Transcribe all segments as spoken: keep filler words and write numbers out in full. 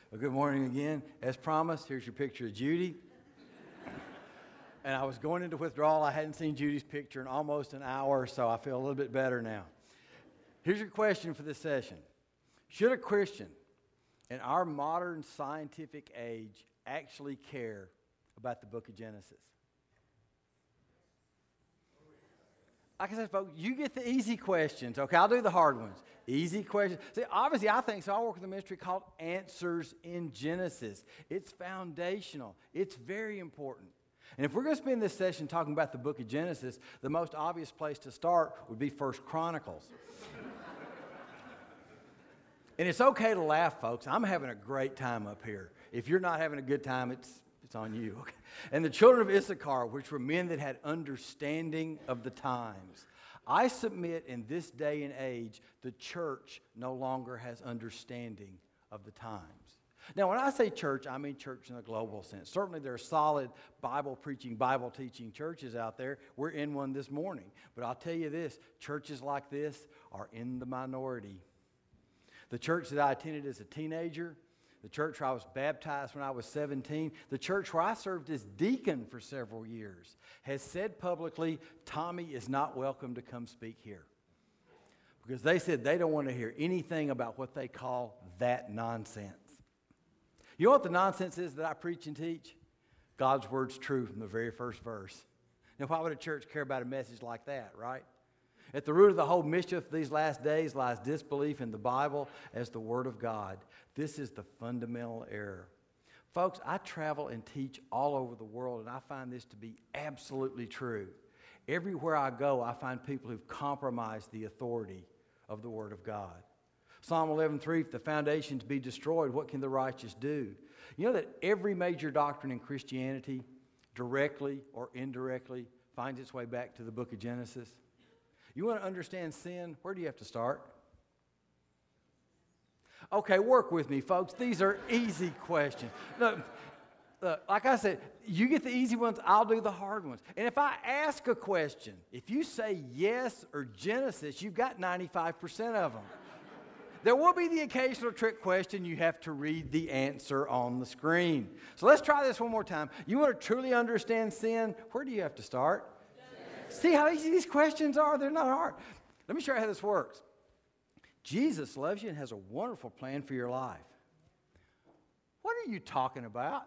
Well, good morning again. As promised, here's your picture of Judy. And I was going into withdrawal. I hadn't seen Judy's picture in almost an hour, so I feel a little bit better now. Here's your question for this session. Should a Christian in our modern scientific age actually care about the book of Genesis? Like I said, folks, you get the easy questions. Okay, I'll do the hard ones. Easy questions. See, obviously, I think so. I work with a ministry called Answers in Genesis. It's foundational. It's very important. And if we're going to spend this session talking about the book of Genesis, the most obvious place to start would be First Chronicles. And it's okay to laugh, folks. I'm having a great time up here. If you're not having a good time, it's it's on you. Okay? And the children of Issachar, which were men that had understanding of the times. I submit in this day and age, the church no longer has understanding of the times. Now, when I say church, I mean church in a global sense. Certainly there are solid Bible-preaching, Bible-teaching churches out there. We're in one this morning. But I'll tell you this, churches like this are in the minority. The church that I attended as a teenager, the church where I was baptized when I was seventeen, the church where I served as deacon for several years, has said publicly, Tommy is not welcome to come speak here. Because they said they don't want to hear anything about what they call that nonsense. You know what the nonsense is that I preach and teach? God's word's true from the very first verse. Now, why would a church care about a message like that, right? At the root of the whole mischief these last days lies disbelief in the Bible as the Word of God. This is the fundamental error. Folks, I travel and teach all over the world, and I find this to be absolutely true. Everywhere I go, I find people who've compromised the authority of the Word of God. Psalm eleven three, if the foundations be destroyed, what can the righteous do? You know that every major doctrine in Christianity, directly or indirectly, finds its way back to the book of Genesis? You want to understand sin? Where do you have to start? Okay, work with me, folks. These are easy questions. Look, look, like I said, you get the easy ones, I'll do the hard ones. And if I ask a question, if you say yes or Genesis, you've got ninety-five percent of them. There will be the occasional trick question. You have to read the answer on the screen. So let's try this one more time. You want to truly understand sin? Where do you have to start? See how easy these questions are? They're not hard. Let me show you how this works. Jesus loves you and has a wonderful plan for your life. What are you talking about?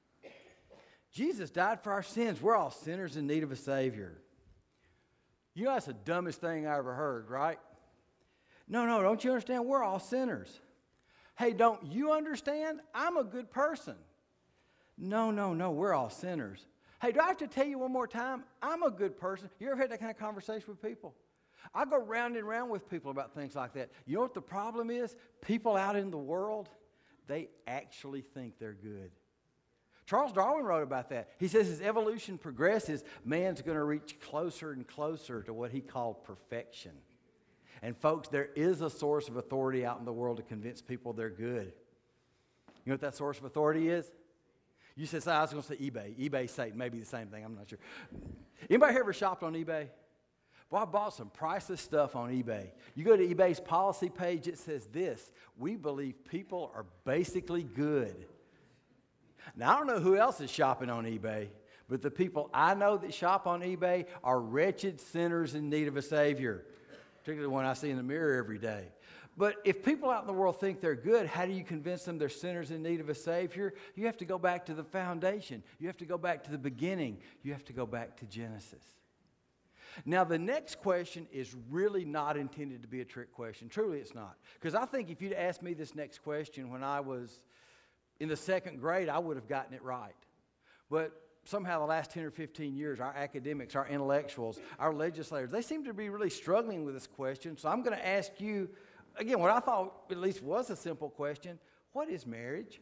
Jesus died for our sins. We're all sinners in need of a Savior. You know that's the dumbest thing I ever heard, right? No, no, don't you understand? We're all sinners. Hey, don't you understand? I'm a good person. No, no, no, we're all sinners. Hey, do I have to tell you one more time? I'm a good person. You ever had that kind of conversation with people? I go round and round with people about things like that. You know what the problem is? People out in the world, they actually think they're good. Charles Darwin wrote about that. He says as evolution progresses, man's going to reach closer and closer to what he called perfection. And folks, there is a source of authority out in the world to convince people they're good. You know what that source of authority is? You said, I was going to say eBay. eBay, Satan, maybe the same thing. I'm not sure. Anybody here ever shopped on eBay? Well, I bought some priceless stuff on eBay. You go to eBay's policy page, it says this: we believe people are basically good. Now, I don't know who else is shopping on eBay, but the people I know that shop on eBay are wretched sinners in need of a Savior, particularly the one I see in the mirror every day. But if people out in the world think they're good, how do you convince them they're sinners in need of a Savior? You have to go back to the foundation. You have to go back to the beginning. You have to go back to Genesis. Now, the next question is really not intended to be a trick question. Truly, it's not. Because I think if you'd asked me this next question when I was in the second grade, I would have gotten it right. But somehow the last ten or fifteen years, our academics, our intellectuals, our legislators, they seem to be really struggling with this question. So I'm going to ask you, again, what I thought at least was a simple question: what is marriage?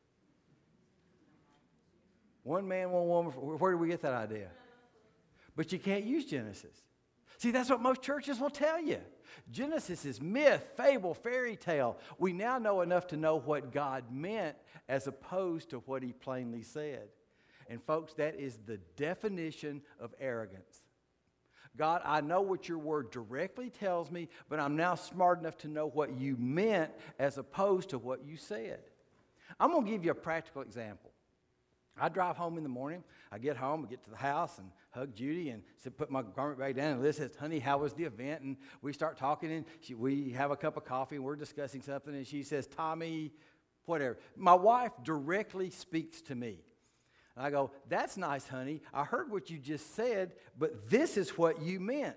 One man, one woman. Where do we get that idea? But you can't use Genesis. See, that's what most churches will tell you. Genesis is myth, fable, fairy tale. We now know enough to know what God meant as opposed to what he plainly said. And folks, that is the definition of arrogance. God, I know what your word directly tells me, but I'm now smart enough to know what you meant as opposed to what you said. I'm going to give you a practical example. I drive home in the morning. I get home, I get to the house and hug Judy and sit, put my garment bag down. And Liz says, honey, how was the event? And we start talking, and she, we have a cup of coffee, and we're discussing something. And she says, Tommy, whatever. My wife directly speaks to me. And I go, that's nice, honey. I heard what you just said, but this is what you meant.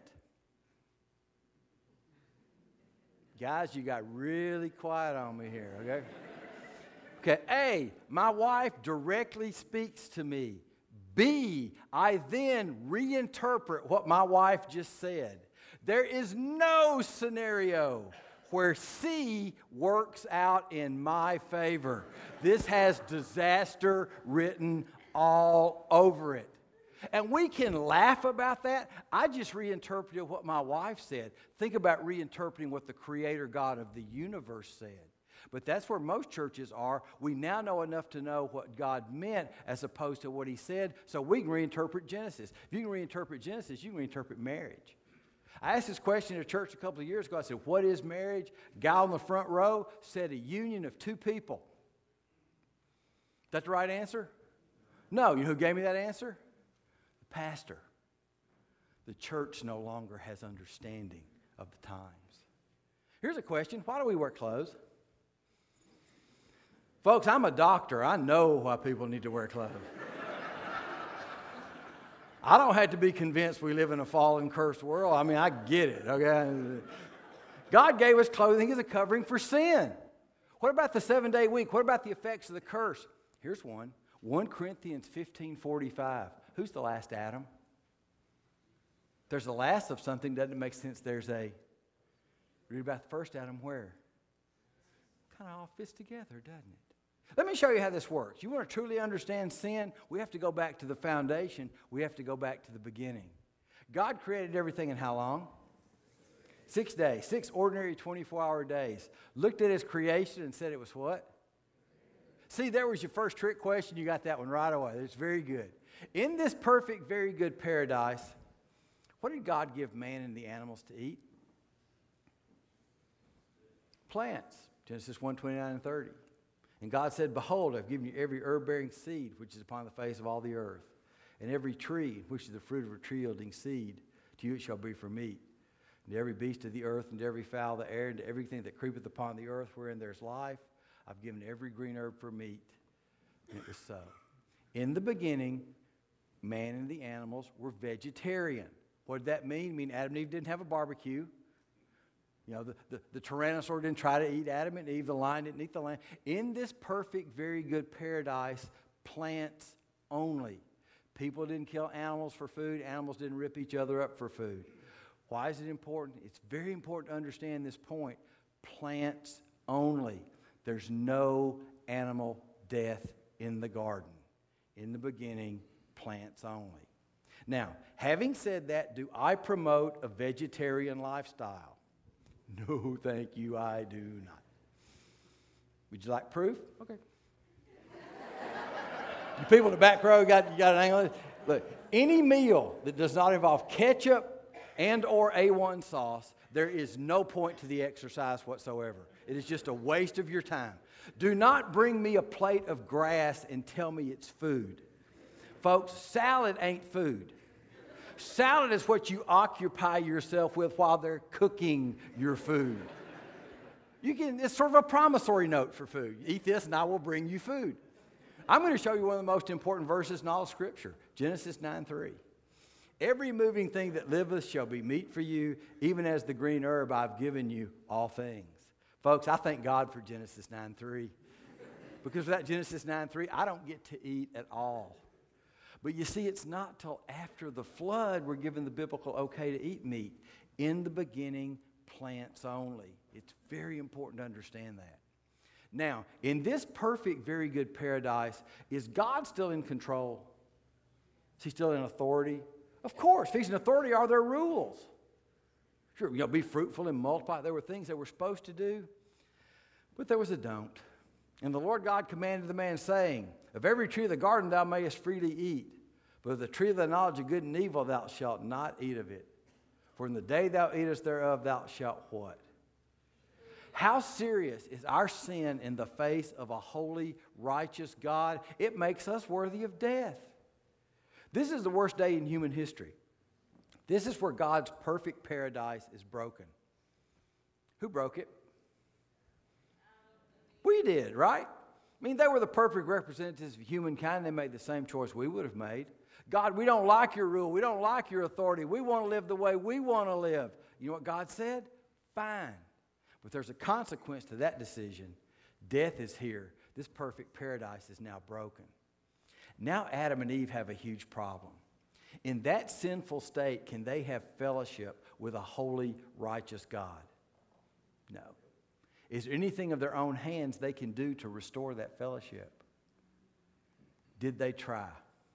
Guys, you got really quiet on me here, okay? Okay, A, my wife directly speaks to me. B, I then reinterpret what my wife just said. There is no scenario where C works out in my favor. This has disaster written all over it. And we can laugh about that. I just reinterpreted what my wife said. Think about reinterpreting what the Creator God of the universe said. But that's where most churches are. We now know enough to know what God meant as opposed to what He said, so we can reinterpret Genesis. If you can reinterpret Genesis, you can reinterpret marriage. I asked this question in a church a couple of years ago. I said, what is marriage? Guy on the front row said a union of two people. Is that the right answer? No. You know who gave me that answer? The pastor. The church no longer has understanding of the times. Here's a question. Why do we wear clothes? Folks, I'm a doctor. I know why people need to wear clothes. I don't have to be convinced we live in a fallen, cursed world. I mean, I get it, okay? God gave us clothing as a covering for sin. What about the seven-day week? What about the effects of the curse? Here's one. First Corinthians fifteen forty-five. Who's the last Adam? There's the last of something. Doesn't make sense. There's a... Read about the first Adam where? Kind of all fits together, doesn't it? Let me show you how this works. You want to truly understand sin? We have to go back to the foundation. We have to go back to the beginning. God created everything in how long? Six days. Six ordinary twenty-four hour days. Looked at His creation and said it was what? See, there was your first trick question. You got that one right away. It's very good. In this perfect, very good paradise, what did God give man and the animals to eat? Plants. Genesis one twenty-nine and thirty. And God said, behold, I've given you every herb-bearing seed which is upon the face of all the earth, and every tree which is the fruit of a tree-yielding seed, to you it shall be for meat. And to every beast of the earth, and to every fowl of the air, and to everything that creepeth upon the earth wherein there's life, I've given every green herb for meat. And it was so. In the beginning, man and the animals were vegetarian. What did that mean? I mean, Adam and Eve didn't have a barbecue. You know, the, the, the tyrannosaur didn't try to eat Adam and Eve. The lion didn't eat the lamb. In this perfect, very good paradise, plants only. People didn't kill animals for food. Animals didn't rip each other up for food. Why is it important? It's very important to understand this point. Plants only. There's no animal death in the garden. In the beginning, plants only. Now, having said that, do I promote a vegetarian lifestyle? No, thank you, I do not. Would you like proof? Okay. You people in the back row got, you got an angle. Look, any meal that does not involve ketchup and or A one sauce, there is no point to the exercise whatsoever. It is just a waste of your time. Do not bring me a plate of grass and tell me it's food. Folks, salad ain't food. Salad is what you occupy yourself with while they're cooking your food. You can, it's sort of a promissory note for food. Eat this and I will bring you food. I'm going to show you one of the most important verses in all of Scripture, Genesis nine three. Every moving thing that liveth shall be meat for you, even as the green herb I've given you all things. Folks, I thank God for Genesis nine three. Because without Genesis nine three, I don't get to eat at all. But you see, it's not till after the flood we're given the biblical okay to eat meat. In the beginning, plants only. It's very important to understand that. Now, in this perfect, very good paradise, is God still in control? Is He still in authority? Of course. If He's in authority, are there rules? Sure, you know, be fruitful and multiply. There were things that we're supposed to do, but there was a don't. And the Lord God commanded the man, saying, of every tree of the garden thou mayest freely eat, but of the tree of the knowledge of good and evil thou shalt not eat of it. For in the day thou eatest thereof thou shalt what? how serious is our sin in the face of a holy, righteous God? It makes us worthy of death. This is the worst day in human history. This is where God's perfect paradise is broken. Who broke it? We did, right? I mean, they were the perfect representatives of humankind. They made the same choice we would have made. God, we don't like your rule. We don't like your authority. We want to live the way we want to live. You know what God said? Fine. But there's a consequence to that decision. Death is here. This perfect paradise is now broken. Now Adam and Eve have a huge problem. In that sinful state, can they have fellowship with a holy, righteous God? No. Is there anything of their own hands they can do to restore that fellowship? Did they try?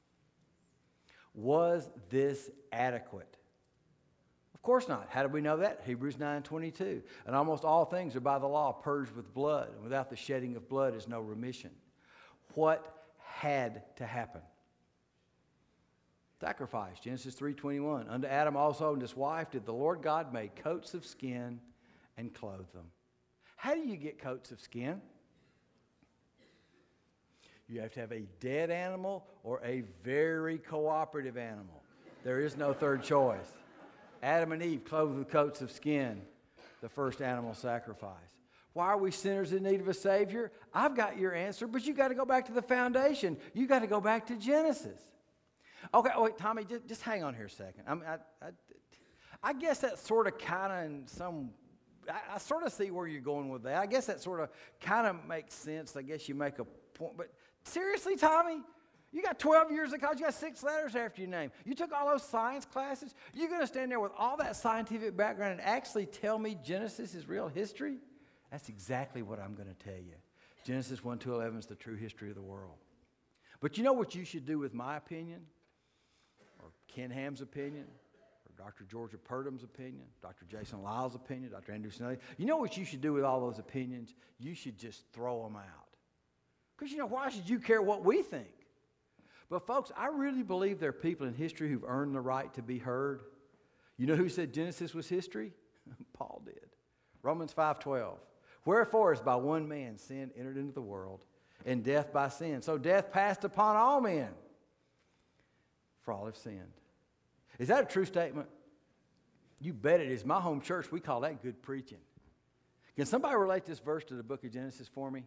Was this adequate? Of course not. How do we know that? Hebrews nine twenty-two. And almost all things are by the law purged with blood, and without the shedding of blood is no remission. What had to happen? Sacrifice. Genesis three twenty-one. Unto Adam also and his wife did the Lord God make coats of skin and clothe them. How do you get coats of skin? You have to have a dead animal or a very cooperative animal. There is no third choice. Adam and Eve clothed with coats of skin, the first animal sacrifice. Why are we sinners in need of a Savior? I've got your answer, but you got to go back to the foundation. You got to go back to Genesis. Okay, oh wait, Tommy, just, just hang on here a second. I, mean, I, I, I guess that's sort of kind of in some, I, I sort of see where you're going with that. I guess that sort of kind of makes sense. I guess you make a point, but seriously, Tommy? You got twelve years of college, you got six letters after your name. You took all those science classes. You're going to stand there with all that scientific background and actually tell me Genesis is real history? That's exactly what I'm going to tell you. Genesis one to eleven is the true history of the world. But you know what you should do with my opinion? Or Ken Ham's opinion? Or Doctor Georgia Purdum's opinion? Doctor Jason Lyle's opinion? Doctor Andrew Snelly? You know what you should do with all those opinions? You should just throw them out. Because, you know, why should you care what we think? But, folks, I really believe there are people in history who've earned the right to be heard. You know who said Genesis was history? Paul did. Romans five twelve. Wherefore, as by one man sin entered into the world, and death by sin. So death passed upon all men, for all have sinned. Is that a true statement? You bet it is. My home church, we call that good preaching. Can somebody relate this verse to the book of Genesis for me?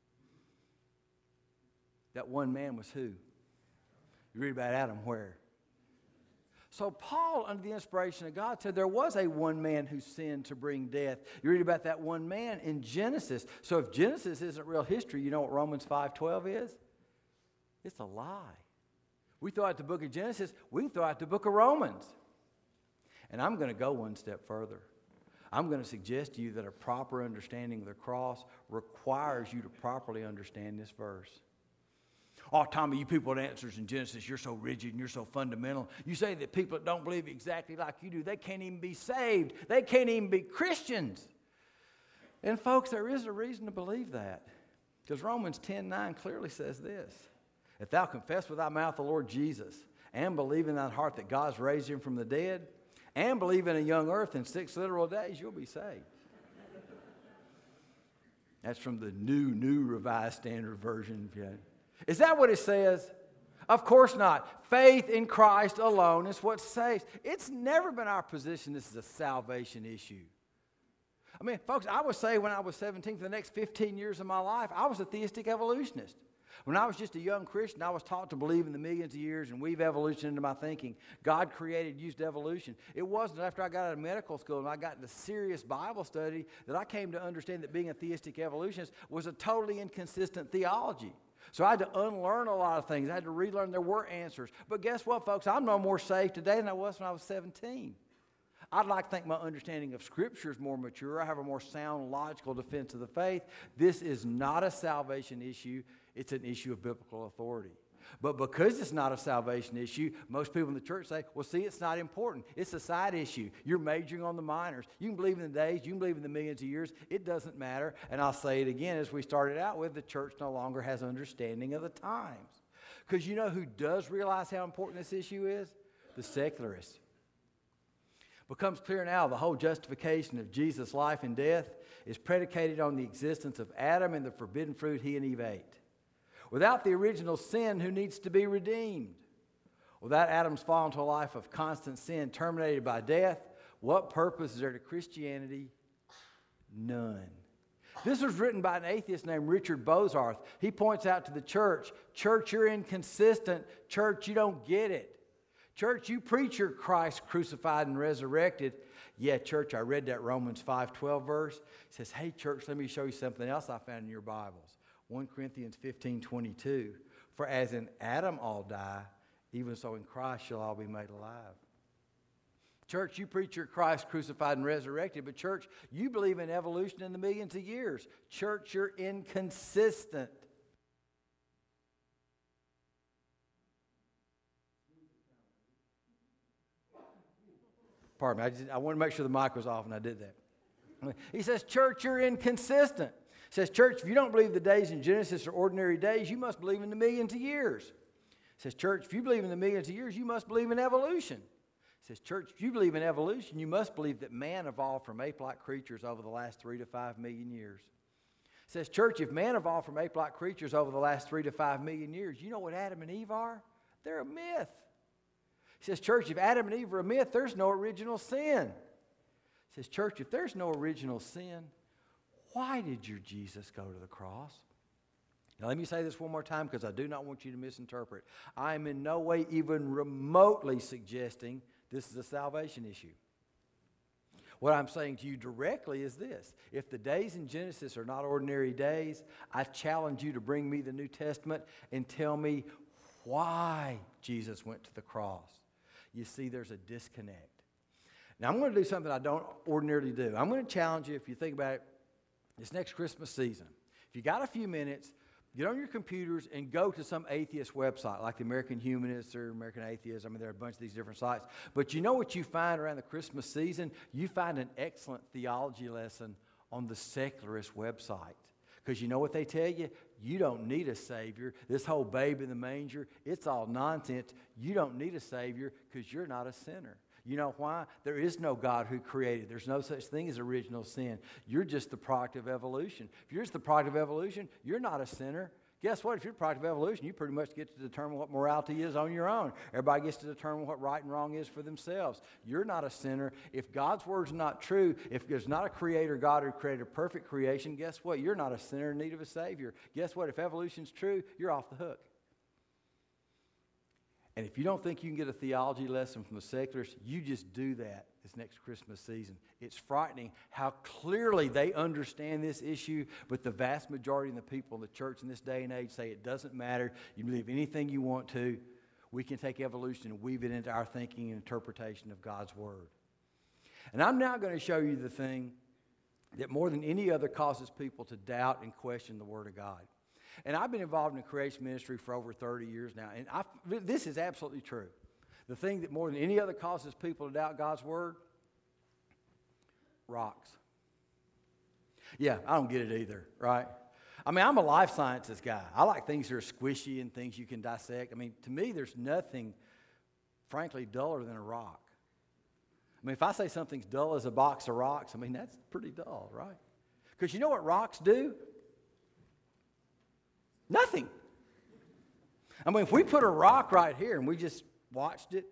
That one man was who? You read about Adam where? So Paul, under the inspiration of God, said there was a one man who sinned to bring death. You read about that one man in Genesis. So if Genesis isn't real history, you know what Romans five twelve is? It's a lie. We throw out the book of Genesis, we can throw out the book of Romans. And I'm going to go one step further. I'm going to suggest to you that a proper understanding of the cross requires you to properly understand this verse. Oh, Tommy, you people with answers in Genesis, you're so rigid and you're so fundamental. You say that people that don't believe exactly like you do, they can't even be saved. They can't even be Christians. And folks, there is a reason to believe that. Because Romans ten nine clearly says this. If thou confess with thy mouth the Lord Jesus, and believe in thine heart that God's raised him from the dead, and believe in a young earth in six literal days, you'll be saved. That's from the new, new Revised Standard Version. Is that what it says? Of course not. Faith in Christ alone is what saves. It's never been our position this is a salvation issue. I mean, folks, I would say when I was seventeen, for the next fifteen years of my life, I was a theistic evolutionist. When I was just a young Christian, I was taught to believe in the millions of years and weave evolution into my thinking. God created, used evolution. It wasn't after I got out of medical school and I got into serious Bible study that I came to understand that being a theistic evolutionist was a totally inconsistent theology. So I had to unlearn a lot of things. I had to relearn there were answers. But guess what, folks? I'm no more saved today than I was when I was seventeen. I'd like to think my understanding of Scripture is more mature. I have a more sound, logical defense of the faith. This is not a salvation issue. It's an issue of biblical authority. But because it's not a salvation issue, most people in the church say, well, see, it's not important. It's a side issue. You're majoring on the minors. You can believe in the days. You can believe in the millions of years. It doesn't matter. And I'll say it again, as we started out with, the church no longer has understanding of the times. Because you know who does realize how important this issue is? The secularists. Becomes clear now the whole justification of Jesus' life and death is predicated on the existence of Adam and the forbidden fruit he and Eve ate. Without the original sin, who needs to be redeemed? Without Adam's fall into a life of constant sin terminated by death, what purpose is there to Christianity? None. This was written by an atheist named Richard Bozarth. He points out to the church, church, you're inconsistent. Church, you don't get it. Church, you preach your Christ crucified and resurrected. Yeah, church, I read that Romans five twelve verse. It says, hey, church, let me show you something else I found in your Bibles. First Corinthians fifteen twenty-two. For as in Adam all die, even so in Christ shall all be made alive. Church, you preach your Christ crucified and resurrected, but church, you believe in evolution in the millions of years. Church, you're inconsistent. Pardon me, I, just, I want to make sure the mic was off and I did that. He says, church, you're inconsistent. He says, church, if you don't believe the days in Genesis are ordinary days, you must believe in the millions of years. He says, church, if you believe in the millions of years, you must believe in evolution. He says, church, if you believe in evolution, you must believe that man evolved from ape-like creatures over the last three to five million years. He says, church, if man evolved from ape-like creatures over the last three to five million years, you know what Adam and Eve are? They're a myth. He says, church, if Adam and Eve are a myth, there's no original sin. He says, church, if there's no original sin, why did your Jesus go to the cross? Now, let me say this one more time because I do not want you to misinterpret. I am in no way even remotely suggesting this is a salvation issue. What I'm saying to you directly is this. If the days in Genesis are not ordinary days, I challenge you to bring me the New Testament and tell me why Jesus went to the cross. You see, there's a disconnect. Now, I'm going to do something I don't ordinarily do. I'm going to challenge you, if you think about it, this next Christmas season. If you got a few minutes, get on your computers and go to some atheist website, like the American Humanists or American Atheists. I mean, there are a bunch of these different sites. But you know what you find around the Christmas season? You find an excellent theology lesson on the secularist website. Because you know what they tell you? You don't need a Savior. This whole babe in the manger, it's all nonsense. You don't need a Savior because you're not a sinner. You know why? There is no God who created. There's no such thing as original sin. You're just the product of evolution. If you're just the product of evolution, you're not a sinner. Guess what? If you're the product of evolution, you pretty much get to determine what morality is on your own. Everybody gets to determine what right and wrong is for themselves. You're not a sinner. If God's word's not true, if there's not a creator God who created a perfect creation, guess what? You're not a sinner in need of a Savior. Guess what? If evolution's true, you're off the hook. And if you don't think you can get a theology lesson from the secularists, you just do that this next Christmas season. It's frightening how clearly they understand this issue, but the vast majority of the people in the church in this day and age say it doesn't matter. You believe anything you want to. We can take evolution and weave it into our thinking and interpretation of God's Word. And I'm now going to show you the thing that more than any other causes people to doubt and question the Word of God. And I've been involved in the creation ministry for over thirty years now, and I, this is absolutely true. The thing that more than any other causes people to doubt God's Word, rocks. Yeah, I don't get it either, right? I mean, I'm a life sciences guy. I like things that are squishy and things you can dissect. I mean, to me, there's nothing, frankly, duller than a rock. I mean, if I say something's dull as a box of rocks, I mean, that's pretty dull, right? Because you know what rocks do? Nothing. I mean, if we put a rock right here and we just watched it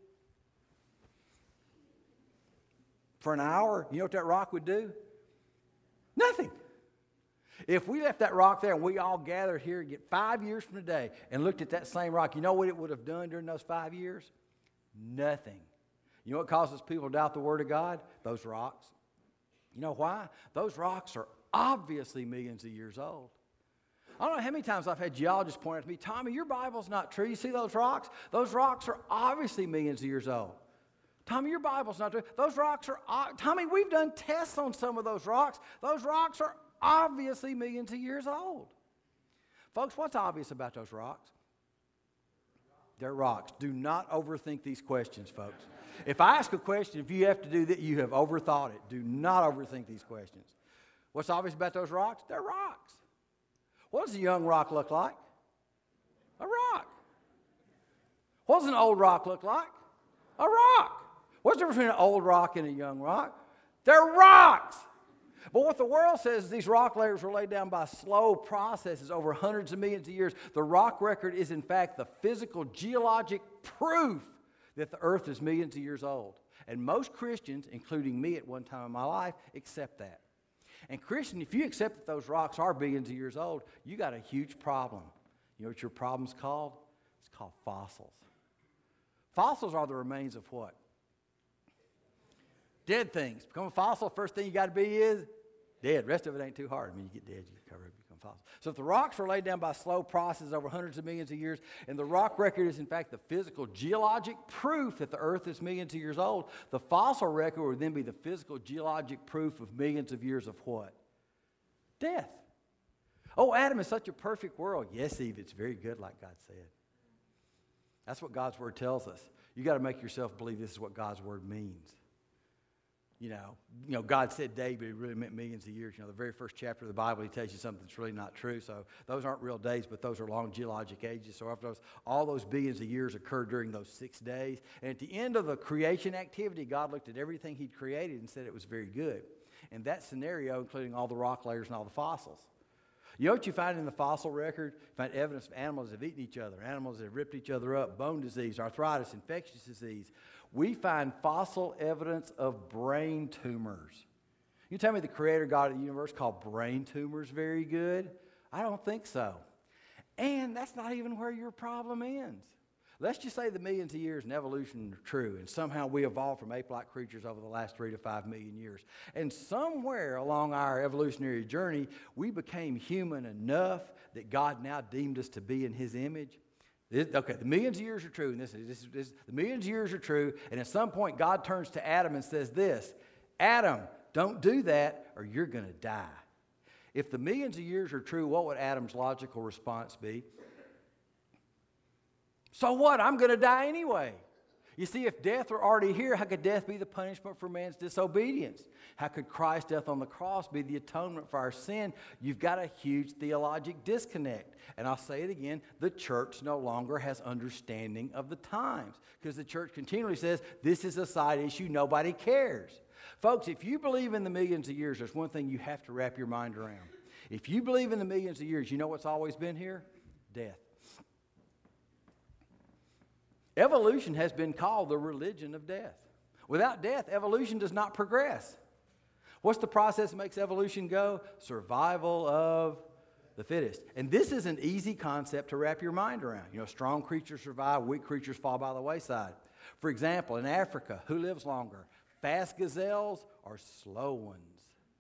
for an hour, you know what that rock would do? Nothing. If we left that rock there and we all gathered here and get five years from today and looked at that same rock, you know what it would have done during those five years? Nothing. You know what causes people to doubt the Word of God? Those rocks. You know why? Those rocks are obviously millions of years old. I don't know how many times I've had geologists point out to me, Tommy, your Bible's not true. You see those rocks? Those rocks are obviously millions of years old. Tommy, your Bible's not true. Those rocks are, Tommy, we've done tests on some of those rocks. Those rocks are obviously millions of years old. Folks, what's obvious about those rocks? They're rocks. Do not overthink these questions, folks. If I ask a question, if you have to do that, you have overthought it. Do not overthink these questions. What's obvious about those rocks? They're rocks. What does a young rock look like? A rock. What does an old rock look like? A rock. What's the difference between an old rock and a young rock? They're rocks. But what the world says is these rock layers were laid down by slow processes over hundreds of millions of years. The rock record is, in fact, the physical geologic proof that the earth is millions of years old. And most Christians, including me at one time in my life, accept that. And Christian, if you accept that those rocks are billions of years old, you got a huge problem. You know what your problem's called? It's called fossils. Fossils are the remains of what? Dead things. Become a fossil, first thing you got to be is dead. Rest of it ain't too hard. I mean, you get dead, you cover it, become fossil. So if the rocks were laid down by slow processes over hundreds of millions of years, and the rock record is in fact the physical geologic proof that the earth is millions of years old, the fossil record would then be the physical geologic proof of millions of years of what? Death. Oh, Adam is such a perfect world. Yes, Eve, it's very good like God said. That's what God's word tells us. You got to make yourself believe this is what God's word means. You know, you know, God said day, but it really meant millions of years. You know, the very first chapter of the Bible, he tells you something that's really not true. So those aren't real days, but those are long geologic ages. So after those, all those billions of years occurred during those six days. And at the end of the creation activity, God looked at everything he'd created and said it was very good. And that scenario, including all the rock layers and all the fossils. You know what you find in the fossil record? You find evidence of animals that have eaten each other, animals that have ripped each other up, bone disease, arthritis, infectious disease. We find fossil evidence of brain tumors. You tell me the creator God of the universe called brain tumors very good? I don't think so. And that's not even where your problem ends. Let's just say the millions of years in evolution are true, and somehow we evolved from ape-like creatures over the last three to five million years. And somewhere along our evolutionary journey, we became human enough that God now deemed us to be in his image. This, okay, the millions of years are true, and this is, this, this, the millions of years are true, and at some point God turns to Adam and says this, Adam, don't do that or you're going to die. If the millions of years are true, what would Adam's logical response be? So what? I'm going to die anyway. You see, if death were already here, how could death be the punishment for man's disobedience? How could Christ's death on the cross be the atonement for our sin? You've got a huge theologic disconnect. And I'll say it again, the church no longer has understanding of the times because the church continually says, this is a side issue, nobody cares. Folks, if you believe in the millions of years, there's one thing you have to wrap your mind around. If you believe in the millions of years, you know what's always been here? Death. Evolution has been called the religion of death. Without death, evolution does not progress. What's the process that makes evolution go? Survival of the fittest. And this is an easy concept to wrap your mind around. You know, strong creatures survive, weak creatures fall by the wayside. For example, in Africa, who lives longer? Fast gazelles or slow ones?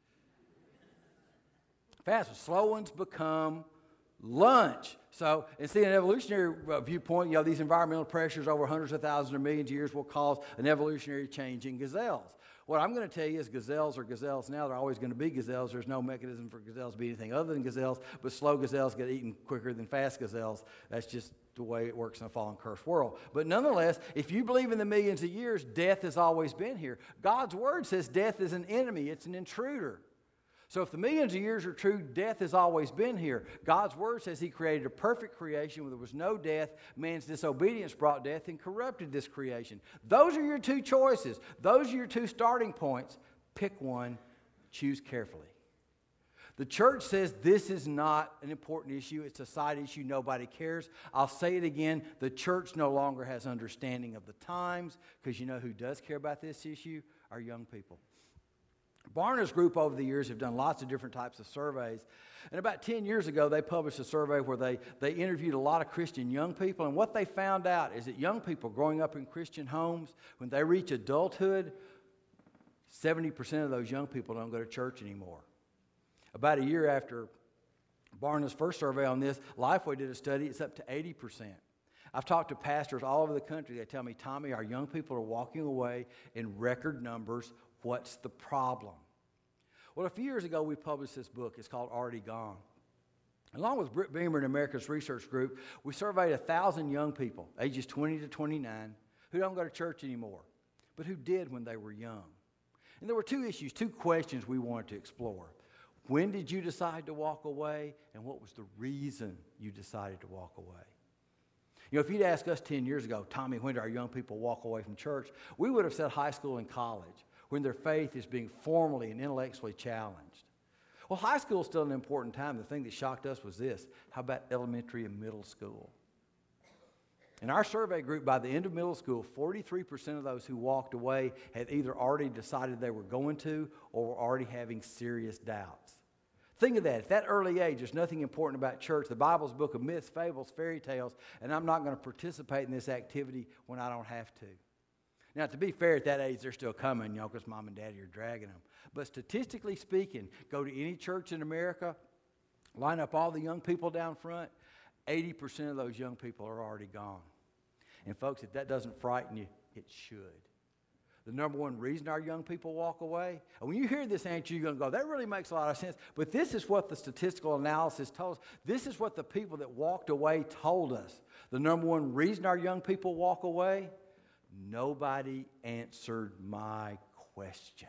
Fast, slow ones become lunch. So, and see, an evolutionary viewpoint, you know, these environmental pressures over hundreds of thousands or millions of years will cause an evolutionary change in gazelles. What I'm going to tell you is gazelles are gazelles now. They're always going to be gazelles. There's no mechanism for gazelles to be anything other than gazelles, but slow gazelles get eaten quicker than fast gazelles. That's just the way it works in a fallen, cursed world. But nonetheless, if you believe in the millions of years, death has always been here. God's word says death is an enemy. It's an intruder. So if the millions of years are true, death has always been here. God's word says he created a perfect creation where there was no death. Man's disobedience brought death and corrupted this creation. Those are your two choices. Those are your two starting points. Pick one. Choose carefully. The church says this is not an important issue. It's a side issue. Nobody cares. I'll say it again. The church no longer has understanding of the times because you know who does care about this issue? Our young people. Barna's group over the years have done lots of different types of surveys. And about ten years ago, they published a survey where they, they interviewed a lot of Christian young people. And what they found out is that young people growing up in Christian homes, when they reach adulthood, seventy percent of those young people don't go to church anymore. About a year after Barna's first survey on this, Lifeway did a study. It's up to eighty percent. I've talked to pastors all over the country. They tell me, Tommy, our young people are walking away in record numbers. What's the problem? Well, a few years ago, we published this book. It's called Already Gone. Along with Britt Beamer and America's Research Group, we surveyed one thousand young people, ages twenty to twenty-nine, who don't go to church anymore, but who did when they were young. And there were two issues, two questions we wanted to explore. When did you decide to walk away, and what was the reason you decided to walk away? You know, if you'd asked us ten years ago, Tommy, when do our young people walk away from church? We would have said high school and college, when their faith is being formally and intellectually challenged. Well, high school is still an important time. The thing that shocked us was this. How about elementary and middle school? In our survey group, by the end of middle school, forty-three percent of those who walked away had either already decided they were going to or were already having serious doubts. Think of that. At that early age, there's nothing important about church. The Bible's a book of myths, fables, fairy tales, and I'm not going to participate in this activity when I don't have to. Now, to be fair, at that age, they're still coming, you know, because mom and daddy are dragging them. But statistically speaking, go to any church in America, line up all the young people down front, eighty percent of those young people are already gone. And folks, if that doesn't frighten you, it should. The number one reason our young people walk away, and when you hear this answer, you're going to go, that really makes a lot of sense. But this is what the statistical analysis told us. This is what the people that walked away told us. The number one reason our young people walk away, nobody answered my question.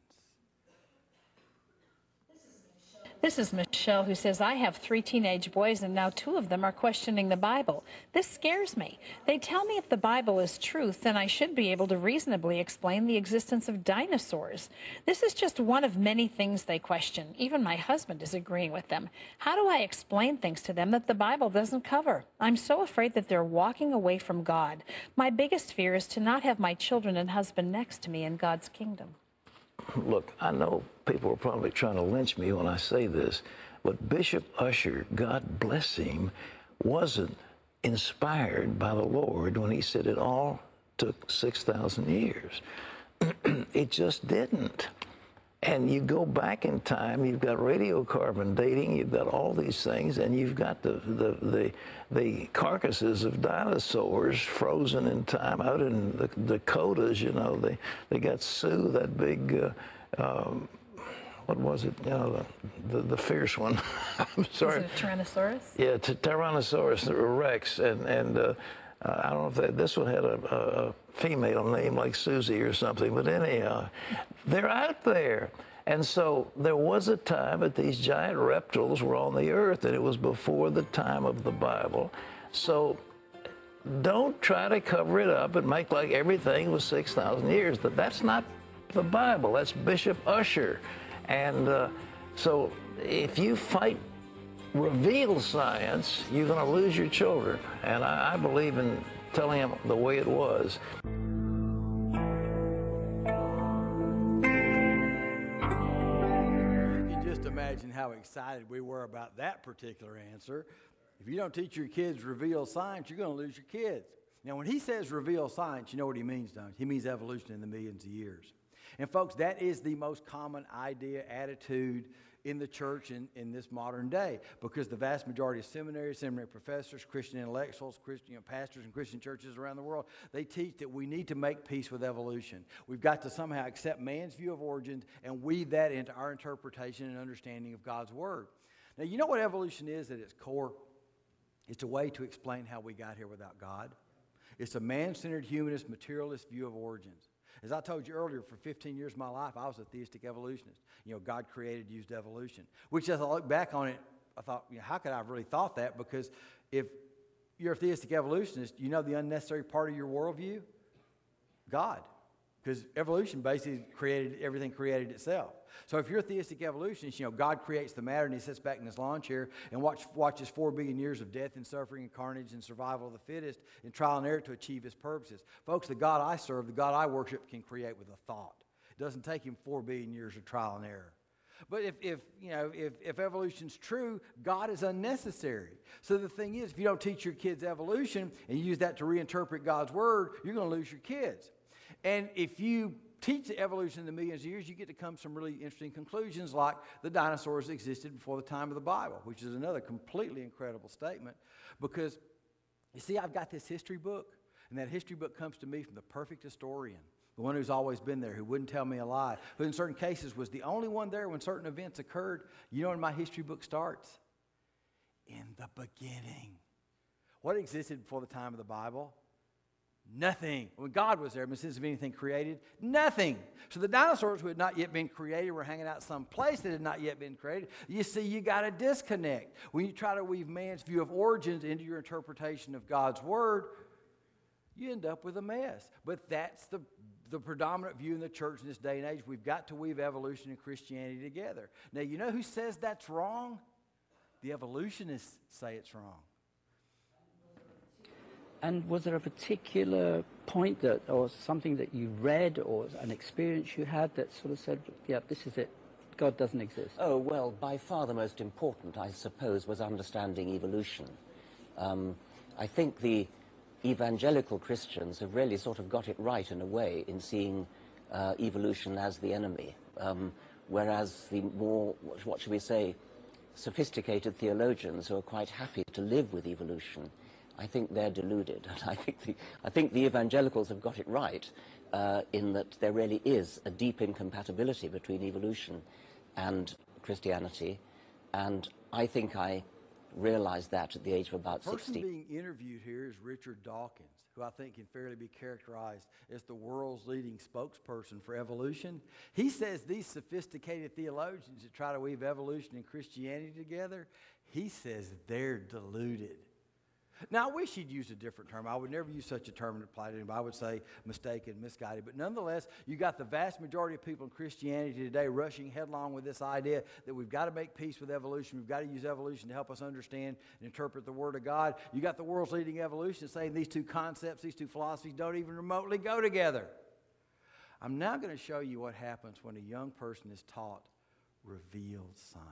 This is Michelle, who says, I have three teenage boys and now two of them are questioning the Bible. This scares me. They tell me if the Bible is truth, then I should be able to reasonably explain the existence of dinosaurs. This is just one of many things they question. Even my husband is agreeing with them. How do I explain things to them that the Bible doesn't cover? I'm so afraid that they're walking away from God. My biggest fear is to not have my children and husband next to me in God's kingdom. Look, I know people are probably trying to lynch me when I say this, but Bishop Ussher, God bless him, wasn't inspired by the Lord when he said it all took six thousand years. It just didn't. And you go back in time, you've got radiocarbon dating, you've got all these things, and you've got the, the, the, the carcasses of dinosaurs frozen in time out in the Dakotas, you know. They, they got Sioux, that big, uh, um, what was it, you know, the, the, the fierce one. I'm sorry. Is it a Tyrannosaurus? Yeah, t- Tyrannosaurus Rex, and, and uh, uh, I don't know if that, this one had a, a, a female name like Susie or something, but anyhow, they're out there. And so there was a time that these giant reptiles were on the earth, and it was before the time of the Bible. So don't try to cover it up and make like everything was six thousand years. But that's not the Bible. That's Bishop Ussher. And uh, so if you fight revealed science, you're going to lose your children. And I, I believe in telling them the way it was. Imagine how excited we were about that particular answer. If you don't teach your kids revealed science, you're going to lose your kids. Now, when he says revealed science, you know what he means, don't you? He means evolution in the millions of years. And folks, that is the most common idea, attitude in the church in, in this modern day, because the vast majority of seminaries, seminary professors, Christian intellectuals, Christian you know, pastors and Christian churches around the world, they teach that we need to make peace with evolution. We've got to somehow accept man's view of origins and weave that into our interpretation and understanding of God's Word. Now, you know what evolution is at its core? It's a way to explain how we got here without God. It's a man-centered, humanist, materialist view of origins. As I told you earlier, for fifteen years of my life, I was a theistic evolutionist. You know, God created, used evolution. Which, as I look back on it, I thought, you know, how could I have really thought that? Because if you're a theistic evolutionist, you know the unnecessary part of your worldview? God. Because evolution basically created, everything created itself. So if you're a theistic evolutionist, you know, God creates the matter and he sits back in his lawn chair and watch, watches four billion years of death and suffering and carnage and survival of the fittest and trial and error to achieve his purposes. Folks, the God I serve, the God I worship can create with a thought. It doesn't take him four billion years of trial and error. But if, if you know, if, if evolution's true, God is unnecessary. So the thing is, if you don't teach your kids evolution and use that to reinterpret God's word, you're going to lose your kids. And if you teach the evolution in the millions of years, you get to come to some really interesting conclusions, like the dinosaurs existed before the time of the Bible, which is another completely incredible statement. Because, you see, I've got this history book, and that history book comes to me from the perfect historian, the one who's always been there, who wouldn't tell me a lie, who in certain cases was the only one there when certain events occurred. You know when my history book starts? In the beginning. What existed before the time of the Bible? Nothing. When God was there, since anything created, nothing. So the dinosaurs who had not yet been created were hanging out someplace that had not yet been created. You see, you got a disconnect. When you try to weave man's view of origins into your interpretation of God's word, you end up with a mess. But that's the, the predominant view in the church in this day and age. We've got to weave evolution and Christianity together. Now, you know who says that's wrong? The evolutionists say it's wrong. And was there a particular point that, or something that you read, or an experience you had that sort of said, yeah, this is it, God doesn't exist? Oh, well, by far the most important, I suppose, was understanding evolution. Um, I think the evangelical Christians have really sort of got it right in a way in seeing uh, evolution as the enemy, um, whereas the more, what should we say, sophisticated theologians who are quite happy to live with evolution, I think they're deluded. And I think the, I think the evangelicals have got it right uh, in that there really is a deep incompatibility between evolution and Christianity. And I think I realized that at the age of about sixty. The person sixty. being interviewed here is Richard Dawkins, who I think can fairly be characterized as the world's leading spokesperson for evolution. He says these sophisticated theologians that try to weave evolution and Christianity together, he says they're deluded. Now, I wish he'd used a different term. I would never use such a term to apply to anybody. I would say mistaken, misguided. But nonetheless, you got the vast majority of people in Christianity today rushing headlong with this idea that we've got to make peace with evolution. We've got to use evolution to help us understand and interpret the Word of God. You got the world's leading evolutionists saying these two concepts, these two philosophies don't even remotely go together. I'm now going to show you what happens when a young person is taught revealed science.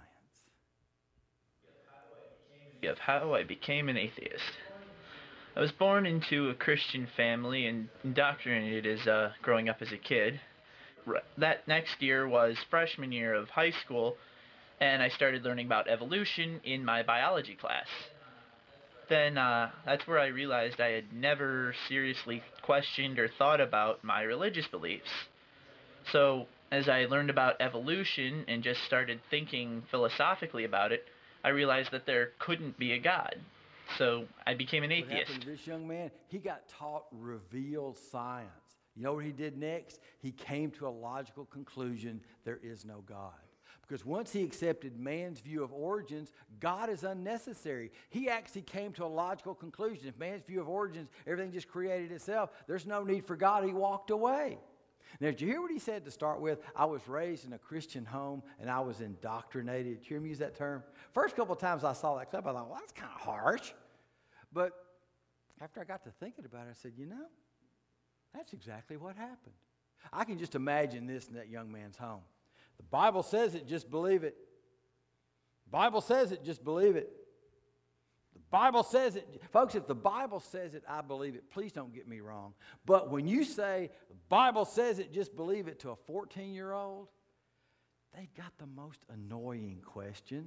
Of how I became an atheist. I was born into a Christian family and indoctrinated as uh, growing up as a kid. That next year was freshman year of high school, and I started learning about evolution in my biology class. Then uh, that's where I realized I had never seriously questioned or thought about my religious beliefs. So as I learned about evolution and just started thinking philosophically about it, I realized that there couldn't be a God. So I became an atheist. What happened to this young man? He got taught revealed science. You know what he did next? He came to a logical conclusion: there is no God. Because once he accepted man's view of origins, God is unnecessary. He actually came to a logical conclusion. If man's view of origins, everything just created itself, there's no need for God. He walked away. Now, did you hear what he said to start with? I was raised in a Christian home, and I was indoctrinated. Did you hear him use that term? First couple of times I saw that clip, I thought, well, that's kind of harsh. But after I got to thinking about it, I said, you know, that's exactly what happened. I can just imagine this in that young man's home. The Bible says it, just believe it. The Bible says it, just believe it. The Bible says it. Folks, if the Bible says it, I believe it. Please don't get me wrong. But when you say the Bible says it, just believe it to a fourteen-year-old, they've got the most annoying question.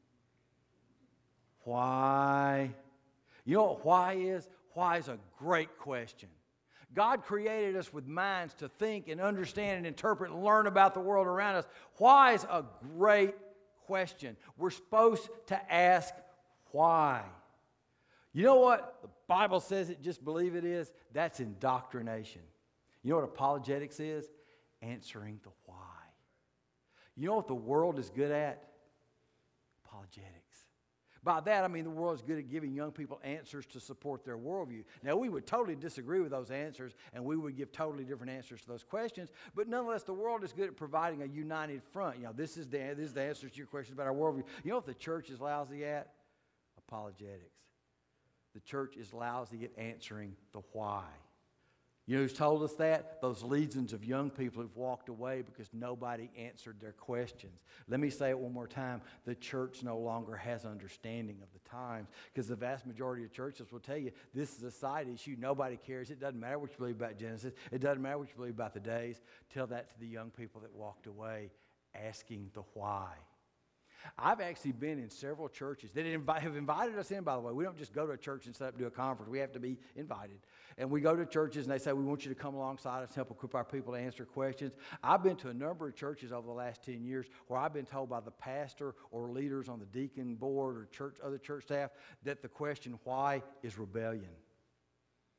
Why? You know what why is? Why is a great question. God created us with minds to think and understand and interpret and learn about the world around us. Why is a great question. We're supposed to ask why. You know what the Bible says it, just believe it is? That's indoctrination. You know what apologetics is? Answering the why. You know what the world is good at? Apologetics. By that, I mean the world is good at giving young people answers to support their worldview. Now, we would totally disagree with those answers, and we would give totally different answers to those questions, but nonetheless, the world is good at providing a united front. You know, this is the, this is the answers to your questions about our worldview. You know what the church is lousy at? Apologetics. The church is lousy at answering the why. You know who's told us that? Those legions of young people who've walked away because nobody answered their questions. Let me say it one more time. The church no longer has understanding of the times, because the vast majority of churches will tell you this is a side issue. Nobody cares. It doesn't matter what you believe about Genesis. It doesn't matter what you believe about the days. Tell that to the young people that walked away asking the why. I've actually been in several churches that have invited us in, by the way. We don't just go to a church and set up and do a conference. We have to be invited. And we go to churches and they say, we want you to come alongside us and help equip our people to answer questions. I've been to a number of churches over the last ten years where I've been told by the pastor or leaders on the deacon board or church, other church staff that the question why is rebellion.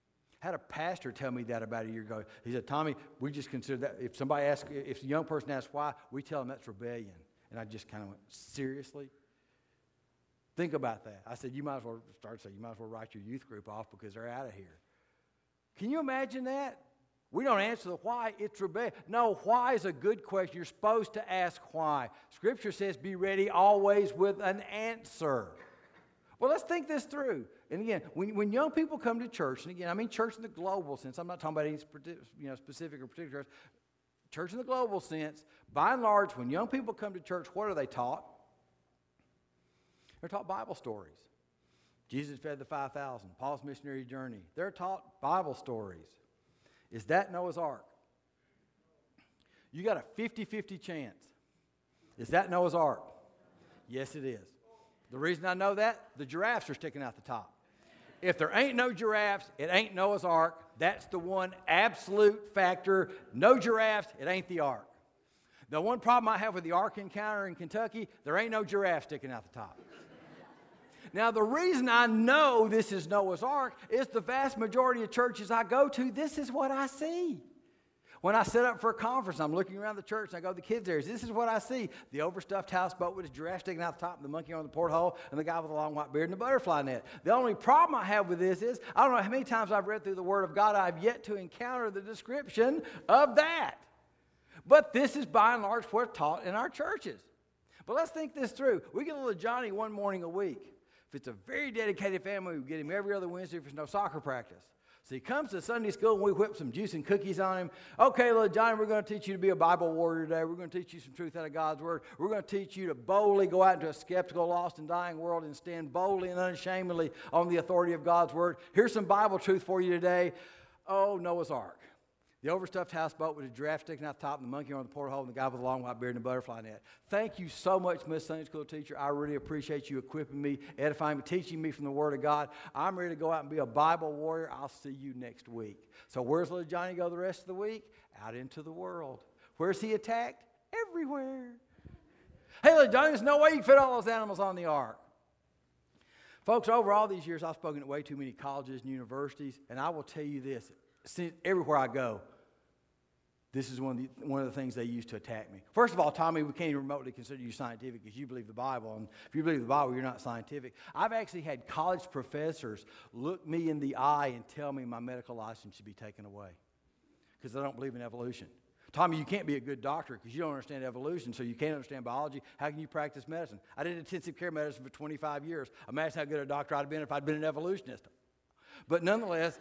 I had a pastor tell me that about a year ago. He said, Tommy, we just consider that, if somebody asks, if a young person asks why, we tell them that's rebellion. And I just kind of went, seriously? Think about that. I said, you might as well start saying, you might as well write your youth group off because they're out of here. Can you imagine that? We don't answer the why, it's rebellion. No, why is a good question. You're supposed to ask why. Scripture says be ready always with an answer. Well, let's think this through. And again, when, when young people come to church, and again, I mean church in the global sense. I'm not talking about any you know, specific or particular church. Church in the global sense, by and large, when young people come to church, what are they taught? They're taught Bible stories. Jesus fed the five thousand, Paul's missionary journey. They're taught Bible stories. Is that Noah's Ark? You got a fifty-fifty chance. Is that Noah's Ark? Yes, it is. The reason I know that, the giraffes are sticking out the top. If there ain't no giraffes, it ain't Noah's Ark. That's the one absolute factor. No giraffes, it ain't the Ark. The one problem I have with the Ark encounter in Kentucky, there ain't no giraffe sticking out the top. Now, the reason I know this is Noah's Ark is the vast majority of churches I go to, this is what I see. When I set up for a conference, I'm looking around the church, and I go to the kids' areas. This is what I see. The overstuffed houseboat with his giraffe sticking out the top, and the monkey on the porthole, and the guy with the long white beard and the butterfly net. The only problem I have with this is, I don't know how many times I've read through the Word of God, I've yet to encounter the description of that. But this is by and large what's taught in our churches. But let's think this through. We get a little Johnny one morning a week. If it's a very dedicated family, we get him every other Wednesday if there's no soccer practice. So he comes to Sunday school and we whip some juice and cookies on him. Okay, little Johnny, we're going to teach you to be a Bible warrior today. We're going to teach you some truth out of God's Word. We're going to teach you to boldly go out into a skeptical, lost, and dying world and stand boldly and unashamedly on the authority of God's Word. Here's some Bible truth for you today. Oh, Noah's Ark. The overstuffed houseboat with a giraffe sticking out the top and the monkey on the porthole and the guy with the long white beard and the butterfly net. Thank you so much, Miss Sunday School teacher. I really appreciate you equipping me, edifying me, teaching me from the Word of God. I'm ready to go out and be a Bible warrior. I'll see you next week. So where's little Johnny go the rest of the week? Out into the world. Where's he attacked? Everywhere. Hey, little Johnny, there's no way you can fit all those animals on the ark. Folks, over all these years, I've spoken at way too many colleges and universities, and I will tell you this, since everywhere I go, this is one of, the, one of the things they use to attack me. First of all, Tommy, we can't even remotely consider you scientific because you believe the Bible. And if you believe the Bible, you're not scientific. I've actually had college professors look me in the eye and tell me my medical license should be taken away because they don't believe in evolution. Tommy, you can't be a good doctor because you don't understand evolution, so you can't understand biology. How can you practice medicine? I did intensive care medicine for twenty-five years. Imagine how good a doctor I'd have been if I'd been an evolutionist. But nonetheless...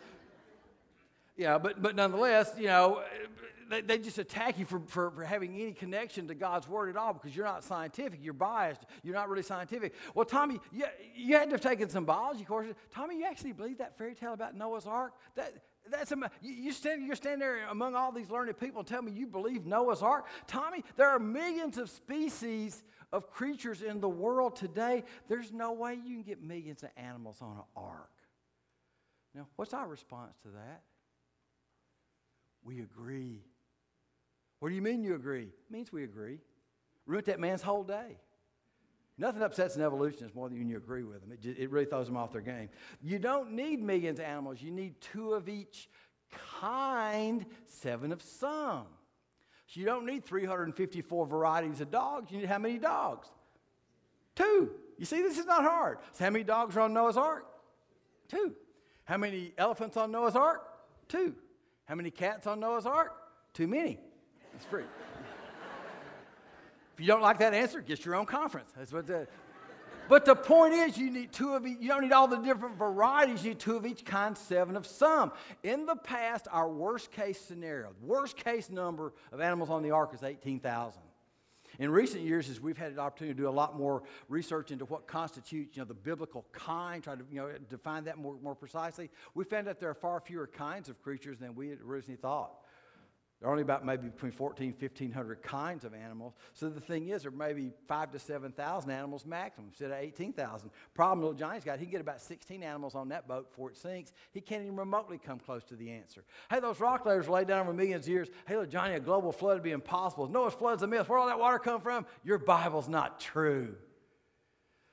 Yeah, but, but nonetheless, you know, they, they just attack you for, for, for having any connection to God's Word at all because you're not scientific. You're biased. You're not really scientific. Well, Tommy, you, you had to have taken some biology courses. Tommy, you actually believe that fairy tale about Noah's Ark? That, that's a, you, you stand, you're standing there among all these learned people and tell me you believe Noah's Ark? Tommy, there are millions of species of creatures in the world today. There's no way you can get millions of animals on an ark. Now, what's our response to that? We agree. What do you mean you agree? It means we agree. Ruined that man's whole day. Nothing upsets an evolutionist more than when you agree with them. It, just, it really throws them off their game. You don't need millions of animals. You need two of each kind, seven of some. So you don't need three hundred fifty-four varieties of dogs. You need how many dogs? Two. You see, this is not hard. So how many dogs are on Noah's Ark? Two. How many elephants on Noah's Ark? Two. How many cats on Noah's Ark? Too many. It's free. If you don't like that answer, get your own conference. That's what the, but the point is, you need two of each. You don't need all the different varieties. You need two of each kind, seven of some. In the past, our worst case scenario, worst case number of animals on the ark is eighteen thousand. In recent years, as we've had an opportunity to do a lot more research into what constitutes, you know, the biblical kind, try to, you know, define that more, more precisely, we found that there are far fewer kinds of creatures than we had originally thought. There are only about maybe between fourteen, fifteen hundred kinds of animals. So the thing is, there may be five to seven thousand animals maximum instead of eighteen thousand. Problem little Johnny's got, he can get about sixteen animals on that boat before it sinks. He can't even remotely come close to the answer. Hey, those rock layers laid down over millions of years. Hey, little Johnny, a global flood would be impossible. Noah's flood's a myth. Where all that water come from? Your Bible's not true.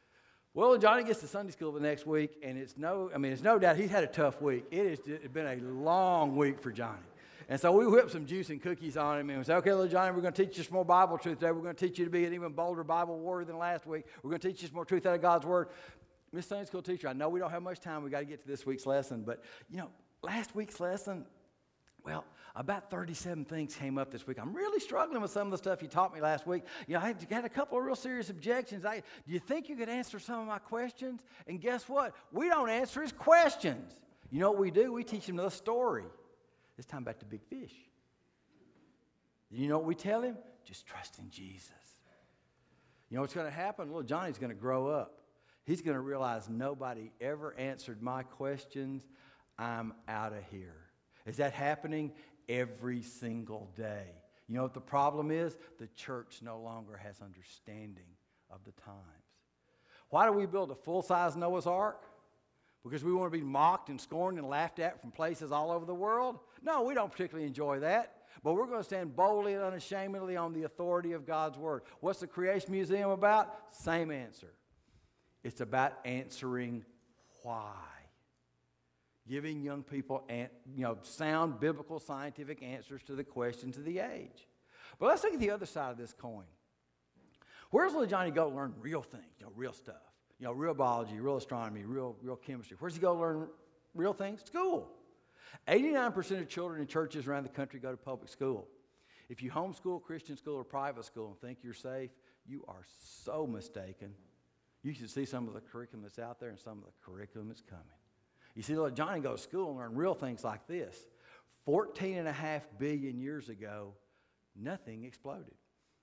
Well, Johnny gets to Sunday school the next week, and it's no, I mean, it's no doubt he's had a tough week. It has it's been a long week for Johnny. And so we whipped some juice and cookies on him, and we said, okay, little Johnny, we're going to teach you some more Bible truth today. We're going to teach you to be an even bolder Bible warrior than last week. We're going to teach you some more truth out of God's Word. Miss Sunday school teacher, I know we don't have much time. We've got to get to this week's lesson. But, you know, last week's lesson, well, about thirty-seven things came up this week. I'm really struggling with some of the stuff you taught me last week. You know, I had, had a couple of real serious objections. I, do you think you could answer some of my questions? And guess what? We don't answer his questions. You know what we do? We teach him the story. This time about the big fish. You know what we tell him? Just trust in Jesus. You know what's going to happen? Little Johnny's going to grow up. He's going to realize nobody ever answered my questions. I'm out of here. Is that happening? Every single day. You know what the problem is? The church no longer has understanding of the times. Why do we build a full-size Noah's Ark? Because we want to be mocked and scorned and laughed at from places all over the world? No, we don't particularly enjoy that. But we're going to stand boldly and unashamedly on the authority of God's Word. What's the Creation Museum about? Same answer. It's about answering why. Giving young people an, you know, sound biblical scientific answers to the questions of the age. But let's look at the other side of this coin. Where's little Johnny go to learn real things, you know, real stuff? You know, real biology, real astronomy, real, real chemistry. Where's he go to learn real things? School. eighty-nine percent of children in churches around the country go to public school. If you homeschool, Christian school, or private school and think you're safe, you are so mistaken. You should see some of the curriculum that's out there and some of the curriculum that's coming. You see, little Johnny go to school and learn real things like this. fourteen and a half billion years ago, nothing exploded.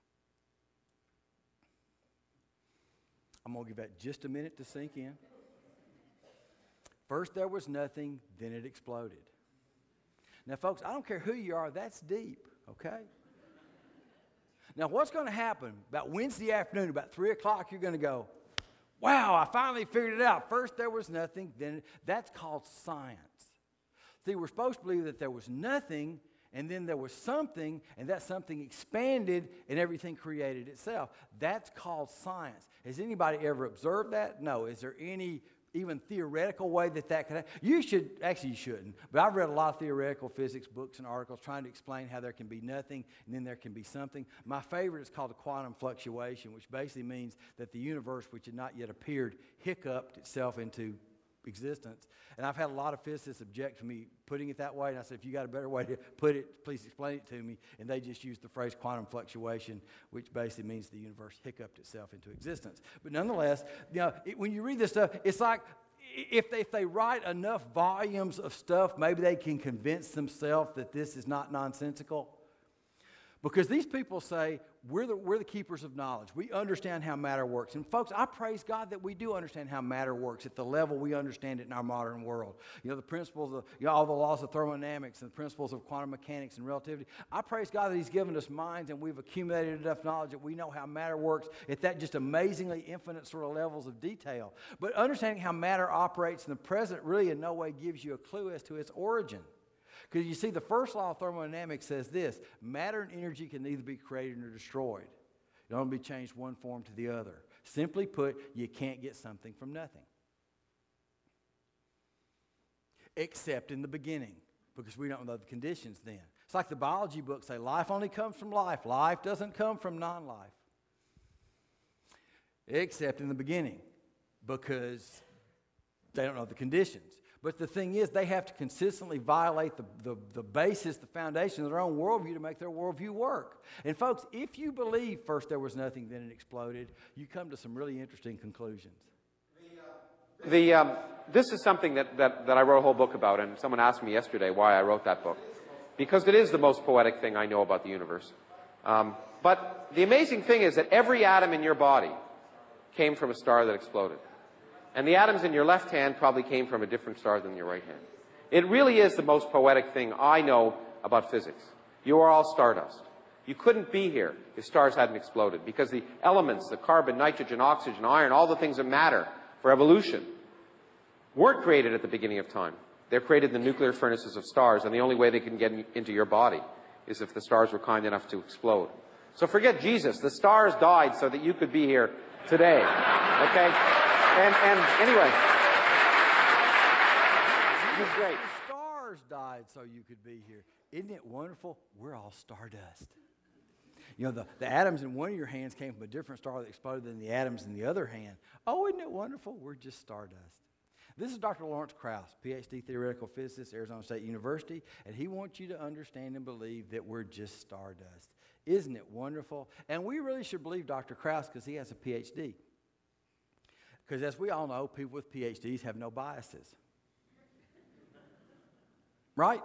I'm going to give that just a minute to sink in. First there was nothing, then it exploded. Now, folks, I don't care who you are, that's deep, okay? Now, what's going to happen? About Wednesday afternoon, about three o'clock, you're going to go, wow, I finally figured it out. First there was nothing, then that's called science. See, we're supposed to believe that there was nothing, and then there was something, and that something expanded, and everything created itself. That's called science. Has anybody ever observed that? No. Is there any even theoretical way that that could happen? You should, actually you shouldn't, but I've read a lot of theoretical physics books and articles trying to explain how there can be nothing and then there can be something. My favorite is called the quantum fluctuation, which basically means that the universe, which had not yet appeared, hiccuped itself into existence. And I've had a lot of physicists object to me putting it that way, and I said, if you got a better way to put it, please explain it to me. And they just used the phrase quantum fluctuation, which basically means the universe hiccuped itself into existence. But nonetheless, you know, it, when you read this stuff, it's like if they, if they write enough volumes of stuff, maybe they can convince themselves that this is not nonsensical. Because these people say, we're the, we're the keepers of knowledge. We understand how matter works. And folks, I praise God that we do understand how matter works at the level we understand it in our modern world. You know, the principles of, you know, all the laws of thermodynamics and the principles of quantum mechanics and relativity. I praise God that He's given us minds and we've accumulated enough knowledge that we know how matter works at that just amazingly infinite sort of levels of detail. But understanding how matter operates in the present really in no way gives you a clue as to its origin. Because you see, the first law of thermodynamics says this: matter and energy can neither be created nor destroyed. It only be changed one form to the other. Simply put, you can't get something from nothing. Except in the beginning, because we don't know the conditions then. It's like the biology books say, life only comes from life. Life doesn't come from non-life. Except in the beginning, because they don't know the conditions. But the thing is, they have to consistently violate the, the, the basis, the foundation of their own worldview to make their worldview work. And folks, if you believe first there was nothing, then it exploded, you come to some really interesting conclusions. The, uh, the, um, this is something that, that, that I wrote a whole book about, and someone asked me yesterday why I wrote that book. Because it is the most poetic thing I know about the universe. Um, but the amazing thing is that every atom in your body came from a star that exploded. And the atoms in your left hand probably came from a different star than your right hand. It really is the most poetic thing I know about physics. You are all stardust. You couldn't be here if stars hadn't exploded, because the elements, the carbon, nitrogen, oxygen, iron, all the things that matter for evolution, weren't created at the beginning of time. They're created in the nuclear furnaces of stars, and the only way they can get into your body is if the stars were kind enough to explode. So forget Jesus. The stars died so that you could be here today. Okay? and, and anyway, he's great. The stars died so you could be here. Isn't it wonderful? We're all stardust. You know, the, the atoms in one of your hands came from a different star that exploded than the atoms in the other hand. Oh, isn't it wonderful? We're just stardust. This is Doctor Lawrence Krauss, P H D theoretical physicist, Arizona State University, and he wants you to understand and believe that we're just stardust. Isn't it wonderful? And we really should believe Doctor Krauss because he has a P H D. Because as we all know, people with P H Ds have no biases. Right?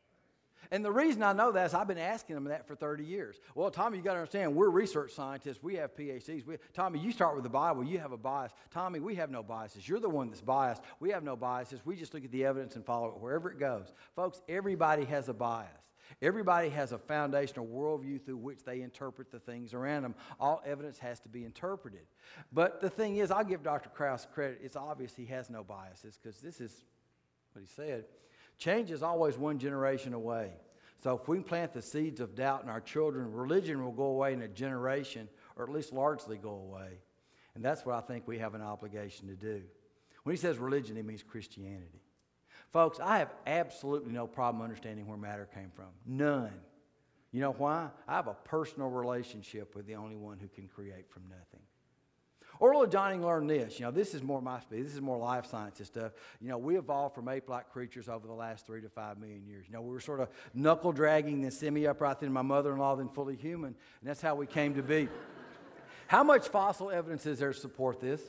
And the reason I know that is I've been asking them that for thirty years. Well, Tommy, you got to understand, we're research scientists. We have P H Ds. We, Tommy, you start with the Bible. You have a bias. Tommy, we have no biases. You're the one that's biased. We have no biases. We just look at the evidence and follow it wherever it goes. Folks, everybody has a bias. Everybody has a foundational worldview through which they interpret the things around them. All evidence has to be interpreted. But the thing is, I'll give Doctor Krauss credit. It's obvious he has no biases because this is what he said. Change is always one generation away. So if we plant the seeds of doubt in our children, religion will go away in a generation, or at least largely go away. And that's what I think we have an obligation to do. When he says religion, he means Christianity. Folks, I have absolutely no problem understanding where matter came from. None. You know why? I have a personal relationship with the only one who can create from nothing. Orla Johning learned this. You know, this is more my speed. This is more life sciences stuff. You know, we evolved from ape-like creatures over the last three to five million years. You know, we were sort of knuckle-dragging, then semi-upright, then my mother-in-law, then fully human. And that's how we came to be. How much fossil evidence is there to support this?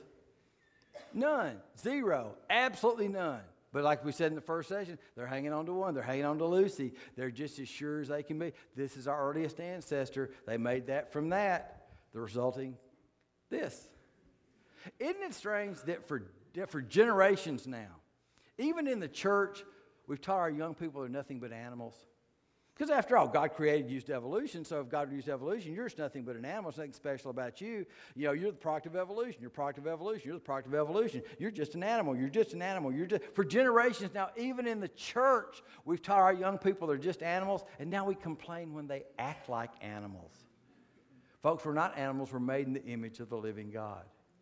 None. Zero. Absolutely none. But like we said in the first session, they're hanging on to one. They're hanging on to Lucy. They're just as sure as they can be. This is our earliest ancestor. They made that from that. The resulting this. Isn't it strange that for, that for generations now, even in the church, we've taught our young people they're nothing but animals? Because after all, God created used evolution, so if God used evolution, you're just nothing but an animal. There's nothing special about you. You know, you're the product of evolution. You're the product of evolution. You're the product of evolution. You're just an animal. You're just an animal. You're just, for generations now, even in the church, we've taught our young people they're just animals, and now we complain when they act like animals. Folks, we're not animals. We're made in the image of the living God.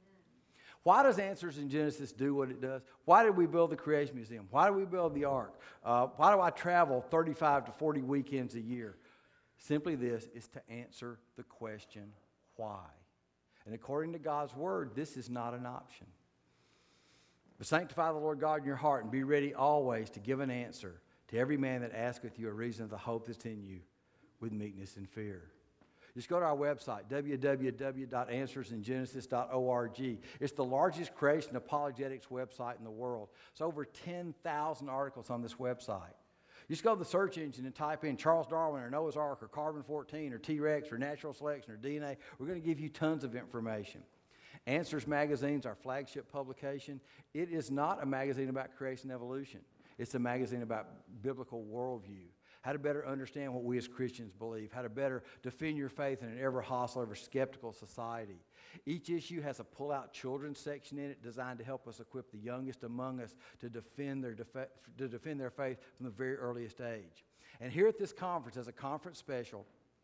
Why does Answers in Genesis do what it does? Why did we build the Creation Museum? Why do we build the Ark? Uh, why do I travel thirty-five to forty weekends a year? Simply this is to answer the question, why? And according to God's Word, this is not an option. But sanctify the Lord God in your heart and be ready always to give an answer to every man that asketh you a reason of the hope that's in you with meekness and fear. Just go to our website, w w w dot answers in genesis dot org. It's the largest creation apologetics website in the world. It's over ten thousand articles on this website. You just go to the search engine and type in Charles Darwin or Noah's Ark or carbon fourteen or T-Rex or natural selection or D N A. We're going to give you tons of information. Answers Magazine is our flagship publication. It is not a magazine about creation and evolution. It's a magazine about biblical worldview. How to better understand what we as Christians believe, how to better defend your faith in an ever hostile, ever skeptical society. Each issue has a pull-out children's section in it designed to help us equip the youngest among us to defend their, def- to defend their faith from the very earliest age. And here at this conference, as a conference special,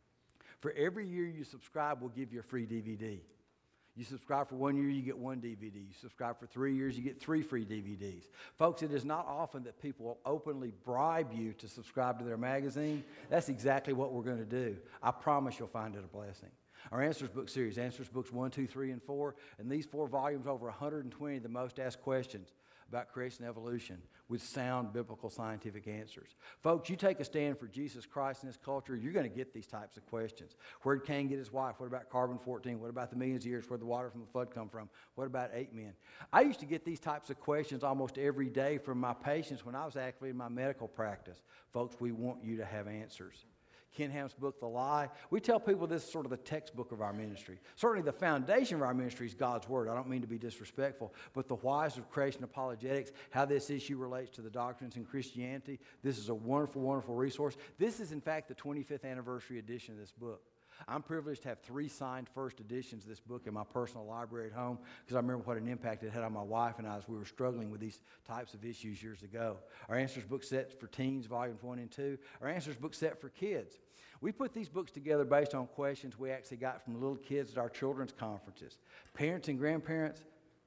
for every year you subscribe, we'll give you a free D V D. You subscribe for one year, you get one D V D. You subscribe for three years, you get three free D V Ds. Folks, it is not often that people will openly bribe you to subscribe to their magazine. That's exactly what we're going to do. I promise you'll find it a blessing. Our Answers book series, Answers books one, two, three, and four, and these four volumes, over one hundred twenty of the most asked questions about creation and evolution with sound biblical scientific answers. Folks, you take a stand for Jesus Christ in this culture, you're going to get these types of questions. Where did Cain get his wife? What about carbon fourteen? What about the millions of years? Where did the water from the flood come from? What about eight men? I used to get these types of questions almost every day from my patients when I was actually in my medical practice. Folks, we want you to have answers. Ken Ham's book, The Lie. We tell people this is sort of the textbook of our ministry. Certainly the foundation of our ministry is God's Word. I don't mean to be disrespectful, but the whys of creation apologetics, how this issue relates to the doctrines in Christianity, this is a wonderful, wonderful resource. This is, in fact, the twenty-fifth anniversary edition of this book. I'm privileged to have three signed first editions of this book in my personal library at home because I remember what an impact it had on my wife and I as we were struggling with these types of issues years ago. Our Answers book set for teens, volumes one and two. Our Answers book set for kids. We put these books together based on questions we actually got from little kids at our children's conferences. Parents and grandparents,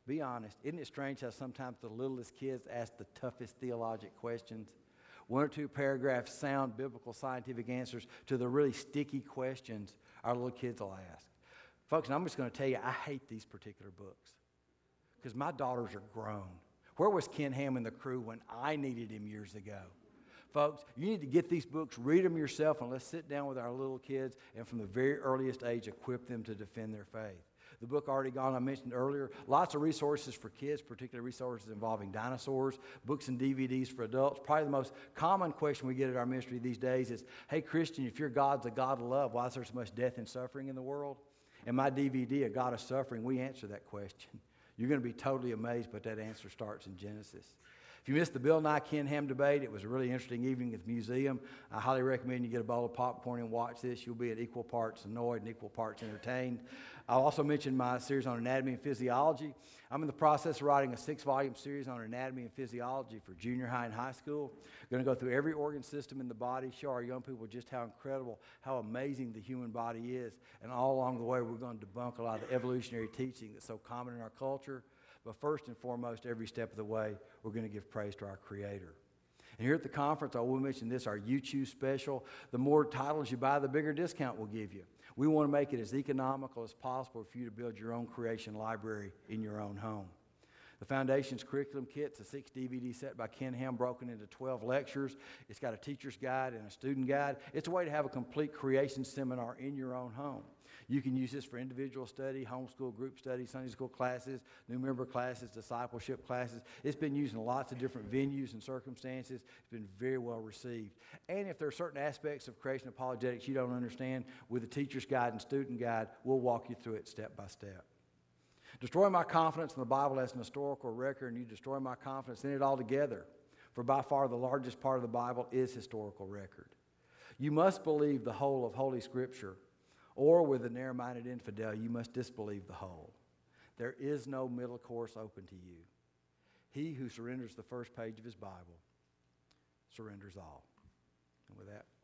Be honest. Isn't it strange how sometimes the littlest kids ask the toughest theologic questions? One or two paragraphs sound biblical scientific answers to the really sticky questions our little kids will ask. Folks, and I'm just going to tell you, I hate these particular books because my daughters are grown. Where was Ken Ham and the crew when I needed him years ago? Folks, you need to get these books, read them yourself, and let's sit down with our little kids and from the very earliest age equip them to defend their faith. The book Already Gone I mentioned earlier, lots of resources for kids, particularly resources involving dinosaurs, books and D V Ds for adults. Probably the most common question we get at our ministry these days is, hey, Christian, if your God's a God of love, why is there so much death and suffering in the world? In my D V D, A God of Suffering, we answer that question. You're going to be totally amazed, but that answer starts in Genesis. If you missed the Bill Nye Ken Ham debate, it was a really interesting evening at the museum. I highly recommend you get a bowl of popcorn and watch this. You'll be at equal parts annoyed and equal parts entertained. I'll also mention my series on anatomy and physiology. I'm in the process of writing a six-volume series on anatomy and physiology for junior high and high school. I'm going to go through every organ system in the body, show our young people just how incredible, how amazing the human body is. And all along the way, we're going to debunk a lot of the evolutionary teaching that's so common in our culture. But first and foremost, every step of the way, we're going to give praise to our Creator. And here at the conference, I will mention this, our You Choose special. The more titles you buy, the bigger discount we'll give you. We want to make it as economical as possible for you to build your own creation library in your own home. The Foundation's curriculum kit's a six D V D set by Ken Ham broken into twelve lectures. It's got a teacher's guide and a student guide. It's a way to have a complete creation seminar in your own home. You can use this for individual study, homeschool group study, Sunday school classes, new member classes, discipleship classes. It's been used in lots of different venues and circumstances. It's been very well received. And if there are certain aspects of creation apologetics you don't understand, with the teacher's guide and student guide, we'll walk you through it step by step. Destroy my confidence in the Bible as an historical record, and you destroy my confidence in it altogether. For by far the largest part of the Bible is historical record. You must believe the whole of Holy Scripture, or with a narrow-minded infidel, you must disbelieve the whole. There is no middle course open to you. He who surrenders the first page of his Bible surrenders all. And with that,